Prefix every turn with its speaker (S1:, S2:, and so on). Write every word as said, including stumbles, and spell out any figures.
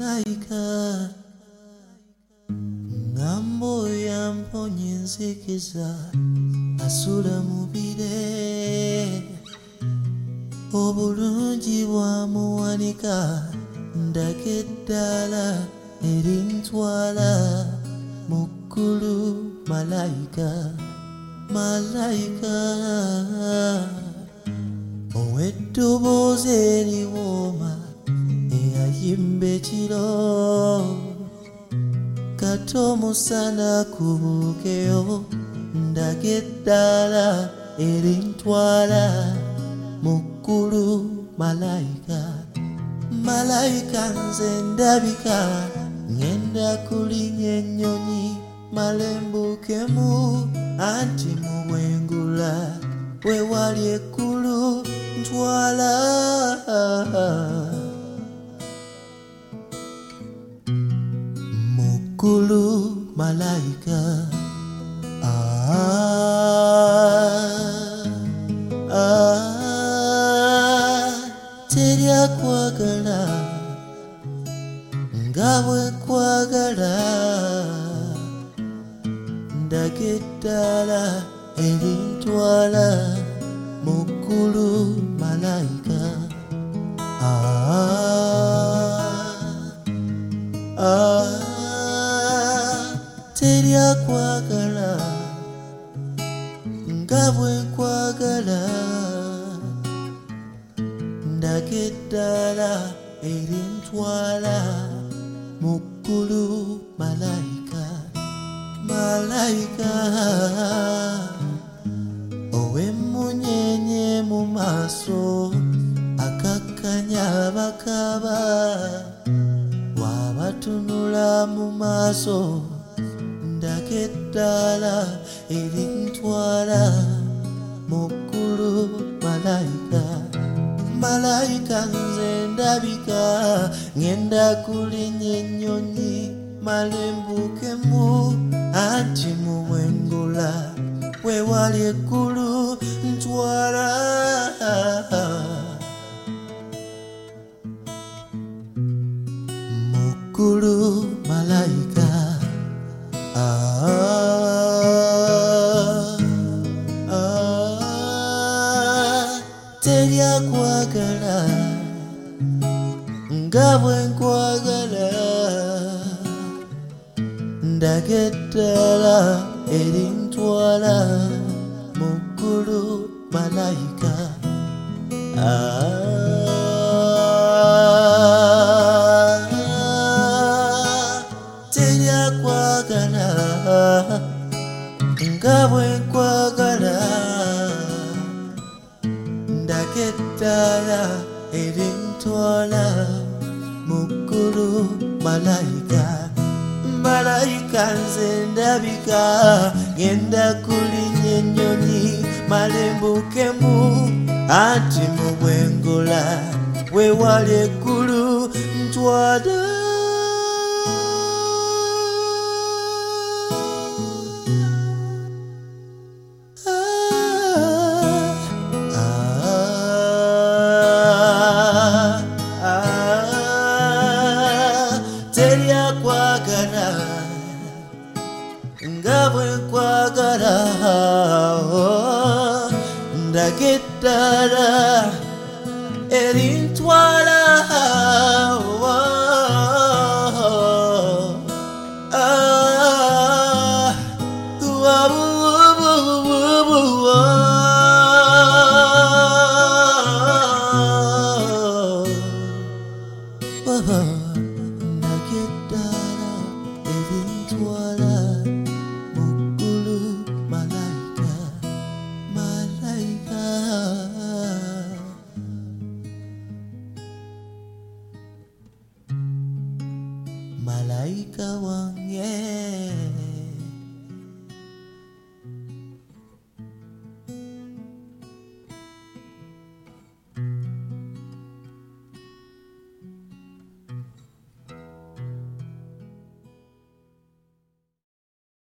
S1: Malaika Ngambo ya mponye nzikiza asula mubire obulungi bwamuwanika ndage eddala erintwala mu ggulu. Malaika Malaika ow'eddoboozi eriwooma eyayimba ekiro kati omusana kubuukeyo ndage eddala erintwala mu ggulu. Malaika Malaika nze ndabika ngenda kulinnya ennyonyi malembukemu anti mu bwengula we wali eggulu ntwala mu ggulu. Malaika ah, ah, teri akwagala nga bwe nkwagala ndage eddala erintwala mu ggulu. Malaika ah, ah, teri akwagala nga bwe nkwagala ndage eddala erintwala mu ggulu. Malaika Malaika ow'emmunyeenye mu maaso akakkanya abakaaba bw'abatunula mu maaso ndage eddala erintwala mu ggulu. Malaika Malaika nze ndabika ngenda kulinnya ennyonyi malembukemu anti mu bwengula we wali eggulu ntwala mu ggulu. Malaika ah, ah, teri akwagala nga bwe nkwagala ndage eddala erintwala mu ggulu. Malaika ah, teri akwagala nga bwe nkwagala ndage eddala erintwala mu ggulu. Malaika Malaika nze ndabika ngenda kulinnya ennyonyi malembukemu anti mu bwengula we wali eggulu ntwala teri akwagala nga bwe nkwagala ndage eddala erintwala ah,